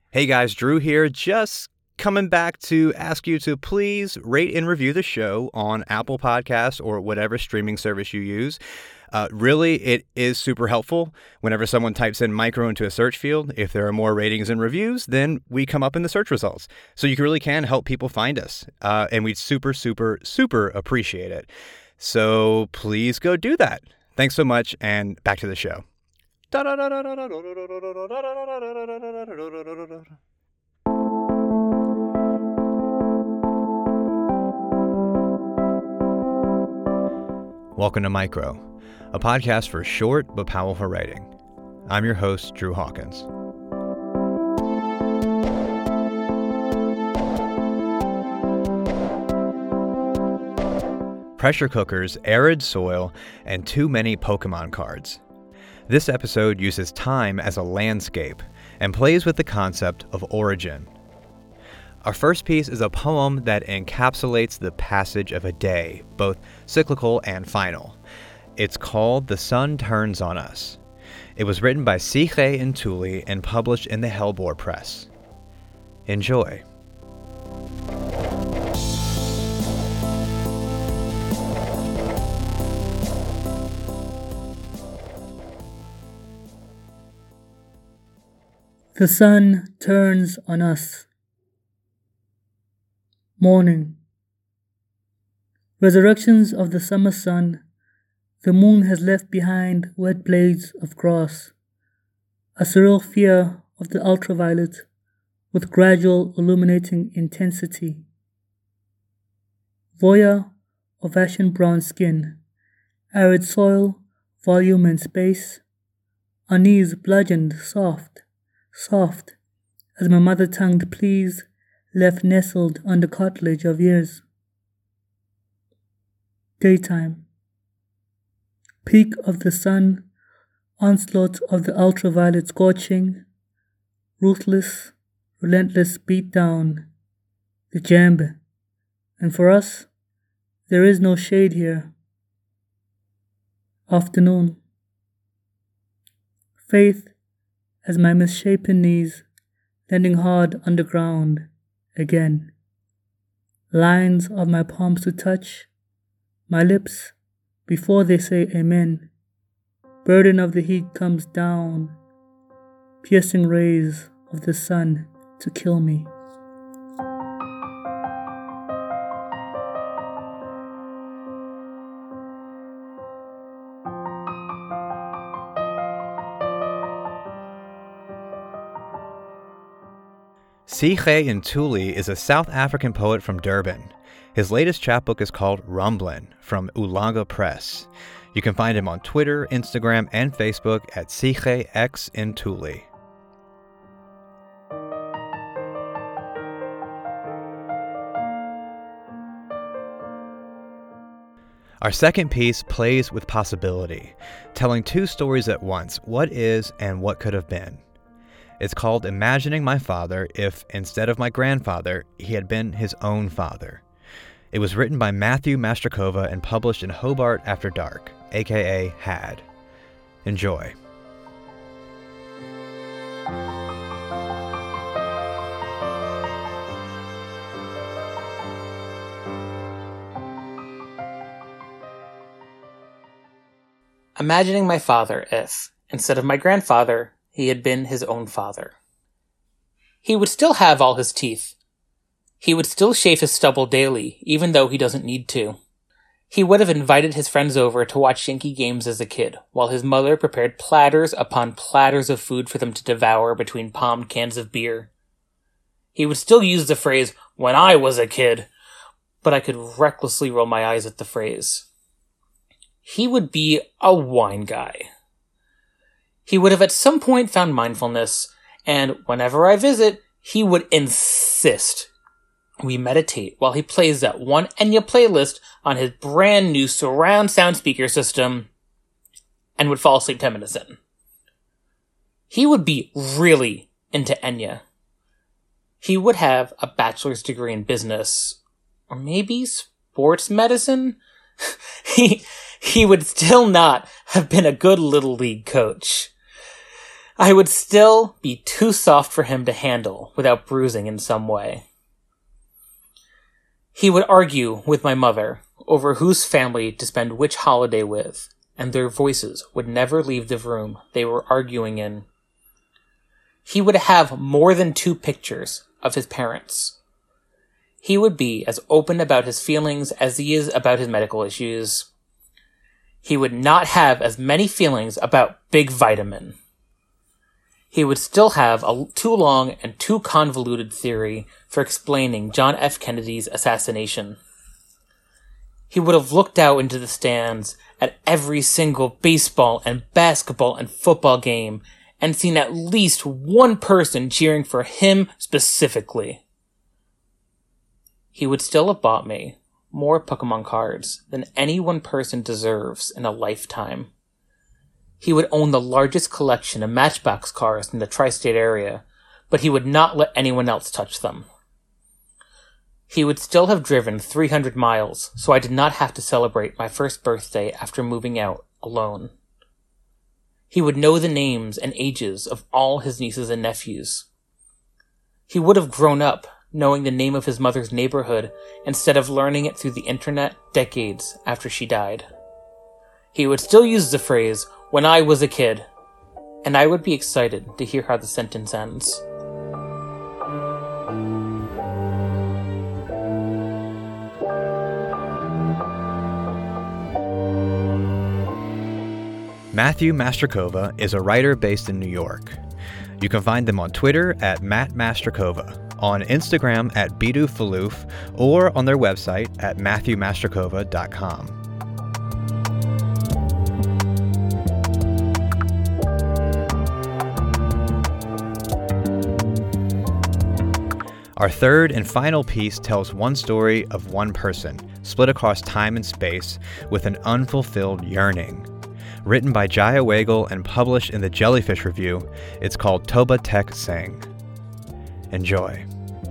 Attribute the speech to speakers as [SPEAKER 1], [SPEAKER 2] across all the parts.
[SPEAKER 1] Hey guys, Drew here, just coming back to ask you to please rate and review the show on Apple Podcasts or whatever streaming service you use. Really, it is super helpful whenever someone types in micro into a search field. If there are more ratings and reviews, then we come up in the search results. So you really can help people find us, and we'd super appreciate it. So please go do that. Thanks so much, and back to the show. Welcome to Micro, a podcast for short but powerful writing. I'm your host, Drew Hawkins. Pressure cookers, arid soil, and too many Pokemon cards. This episode uses time as a landscape and plays with the concept of origin. Our first piece is a poem that encapsulates the passage of a day, both cyclical and final. It's called The Sun Turns on Us. It was written by Sige Ntuli and published in the Hellbore Press. Enjoy.
[SPEAKER 2] The sun turns on us. Morning. Resurrections of the summer sun, the moon has left behind wet blades of grass, a surreal fear of the ultraviolet with gradual illuminating intensity. Voya of ashen brown skin, arid soil, volume and space, our knees bludgeoned soft as my mother-tongued pleas left nestled under cartilage of years. Daytime. Peak of the sun, onslaught of the ultraviolet scorching, ruthless, relentless beatdown, the jamb, and for us, there is no shade here. Afternoon. Faith as my misshapen knees landing hard underground again. Lines of my palms to touch, my lips before they say amen. Burden of the heat comes down, piercing rays of the sun to kill me.
[SPEAKER 1] Sige Ntuli is a South African poet from Durban. His latest chapbook is called Rumblin' from Ulanga Press. You can find him on Twitter, Instagram, and Facebook at Sige X Ntuli. Our second piece plays with possibility, telling two stories at once, what is and what could have been. It's called Imagining My Father If, instead of my grandfather, he had been his own father. It was written by Matthew Mastrakova and published in Hobart After Dark, aka HAD. Enjoy.
[SPEAKER 3] Imagining my father if, instead of my grandfather, he had been his own father. He would still have all his teeth. He would still shave his stubble daily, even though he doesn't need to. He would have invited his friends over to watch Yankee games as a kid, while his mother prepared platters upon platters of food for them to devour between palmed cans of beer. He would still use the phrase, "when I was a kid," but I could recklessly roll my eyes at the phrase. He would be a wine guy. He would have at some point found mindfulness, and whenever I visit, he would insist we meditate while he plays that one Enya playlist on his brand new surround sound speaker system, and would fall asleep 10 minutes in. He would be really into Enya. He would have a bachelor's degree in business, or maybe sports medicine. He would still not have been a good Little League coach. I would still be too soft for him to handle without bruising in some way. He would argue with my mother over whose family to spend which holiday with, and their voices would never leave the room they were arguing in. He would have more than 2 pictures of his parents. He would be as open about his feelings as he is about his medical issues. He would not have as many feelings about Big Vitamin. He would still have a too long and too convoluted theory for explaining John F. Kennedy's assassination. He would have looked out into the stands at every single baseball and basketball and football game and seen at least one person cheering for him specifically. He would still have bought me more Pokemon cards than any one person deserves in a lifetime. He would own the largest collection of Matchbox cars in the tri-state area, but he would not let anyone else touch them. He would still have driven 300 miles, so I did not have to celebrate my first birthday after moving out alone. He would know the names and ages of all his nieces and nephews. He would have grown up knowing the name of his mother's neighborhood instead of learning it through the internet decades after she died. He would still use the phrase, "when I was a kid," and I would be excited to hear how the sentence ends.
[SPEAKER 1] Matthew Mastrokova is a writer based in New York. You can find them on Twitter at Matt Mastrokova, on Instagram at Bidu Faloof, or on their website at MatthewMastrokova.com. Our third and final piece tells one story of one person, split across time and space, with an unfulfilled yearning. Written by Jaya Weigel and published in the Jellyfish Review, it's called Toba Tek Singh. Enjoy.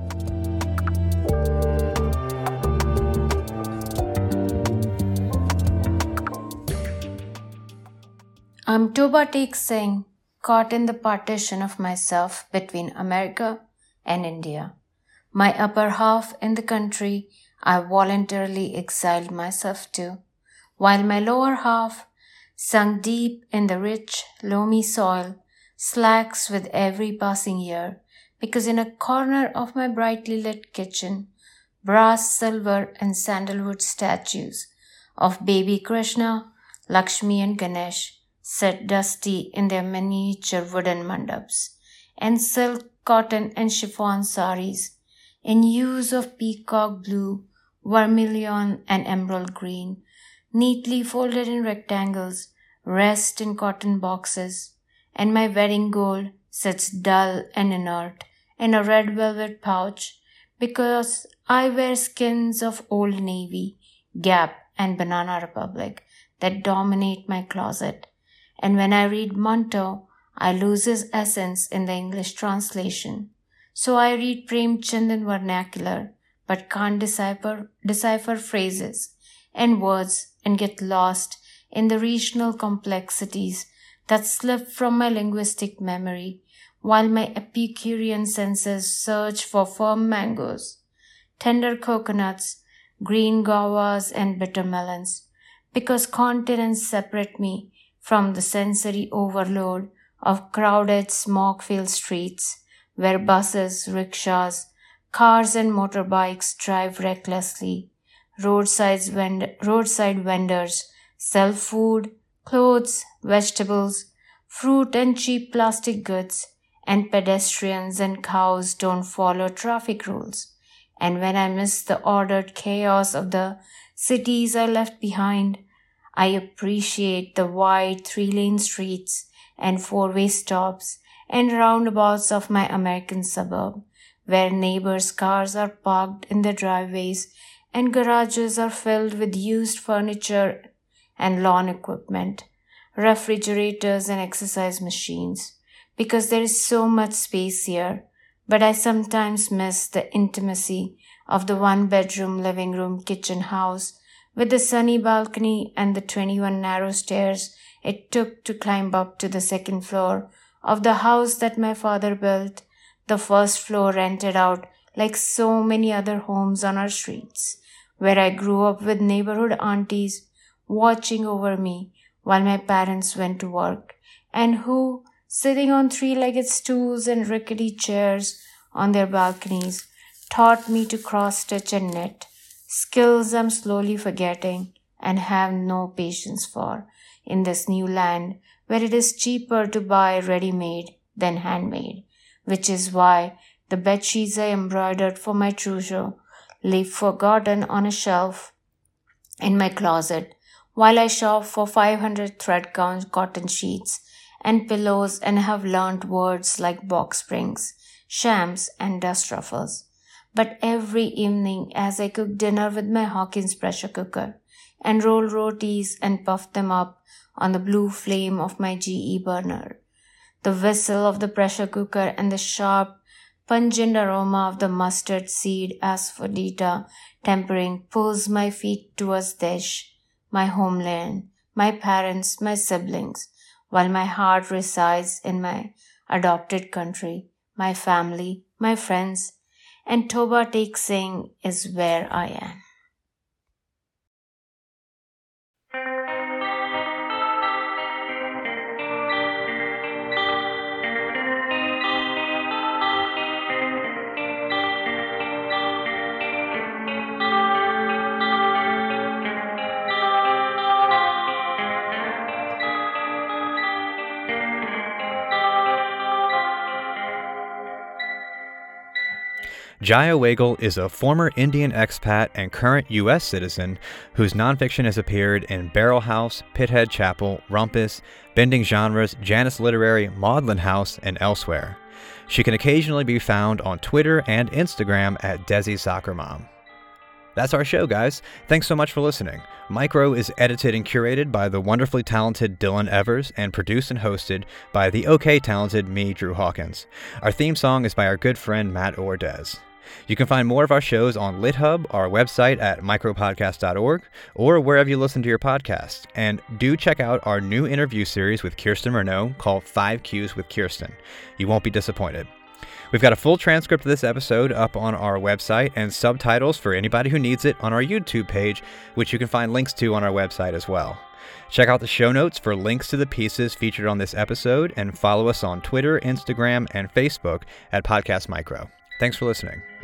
[SPEAKER 4] I'm Toba Tek Singh, caught in the partition of myself between America and India. My upper half in the country I voluntarily exiled myself to, while my lower half, sunk deep in the rich, loamy soil, slacks with every passing year, because in a corner of my brightly lit kitchen, brass, silver, and sandalwood statues of baby Krishna, Lakshmi, and Ganesh sit dusty in their miniature wooden mandaps, and silk, cotton, and chiffon saris in hues of peacock blue, vermilion, and emerald green, neatly folded in rectangles, rest in cotton boxes, and my wedding gold sits dull and inert in a red velvet pouch because I wear skins of Old Navy, Gap, and Banana Republic that dominate my closet. And when I read Monto, I lose his essence in the English translation. So I read Premchand in vernacular, but can't decipher phrases and words and get lost in the regional complexities that slip from my linguistic memory, while my Epicurean senses search for firm mangoes, tender coconuts, green guavas, and bitter melons, because continents separate me from the sensory overload of crowded smoke-filled streets, where buses, rickshaws, cars, and motorbikes drive recklessly. Roadside vendors sell food, clothes, vegetables, fruit, and cheap plastic goods, and pedestrians and cows don't follow traffic rules. And when I miss the ordered chaos of the cities I left behind, I appreciate the wide 3-lane streets and 4-way stops and roundabouts of my American suburb, where neighbors' cars are parked in their driveways and garages are filled with used furniture and lawn equipment, refrigerators and exercise machines, because there is so much space here, but I sometimes miss the intimacy of the 1-bedroom living room kitchen house with the sunny balcony and the 21 narrow stairs it took to climb up to the second floor of the house that my father built, the first floor rented out like so many other homes on our streets, where I grew up with neighborhood aunties watching over me while my parents went to work, and who, sitting on three-legged stools and rickety chairs on their balconies, taught me to cross-stitch and knit, skills I'm slowly forgetting and have no patience for in this new land where it is cheaper to buy ready-made than handmade, which is why the bedsheets I embroidered for my trousseau lay forgotten on a shelf in my closet while I shop for 500 thread cotton sheets and pillows and have learnt words like box springs, shams, and dust ruffles. But every evening as I cook dinner with my Hawkins pressure cooker and roll rotis and puff them up on the blue flame of my GE burner, the whistle of the pressure cooker and the sharp, pungent aroma of the mustard seed asafoetida tempering pulls my feet towards Desh, my homeland, my parents, my siblings, while my heart resides in my adopted country, my family, my friends, and Toba Tek Singh is where I am.
[SPEAKER 1] Jaya Wagle is a former Indian expat and current U.S. citizen whose nonfiction has appeared in Barrel House, Pithead Chapel, Rumpus, Bending Genres, Janus Literary, Maudlin House, and elsewhere. She can occasionally be found on Twitter and Instagram at Desi Soccer Mom. That's our show, guys. Thanks so much for listening. Micro is edited and curated by the wonderfully talented Dylan Evers and produced and hosted by the okay talented me, Drew Hawkins. Our theme song is by our good friend Matt Ordez. You can find more of our shows on LitHub, our website at micropodcast.org, or wherever you listen to your podcast. And do check out our new interview series with Kirsten Renaud called 5 Qs with Kirsten. You won't be disappointed. We've got a full transcript of this episode up on our website and subtitles for anybody who needs it on our YouTube page, which you can find links to on our website as well. Check out the show notes for links to the pieces featured on this episode and follow us on Twitter, Instagram, and Facebook at Podcast Micro. Thanks for listening.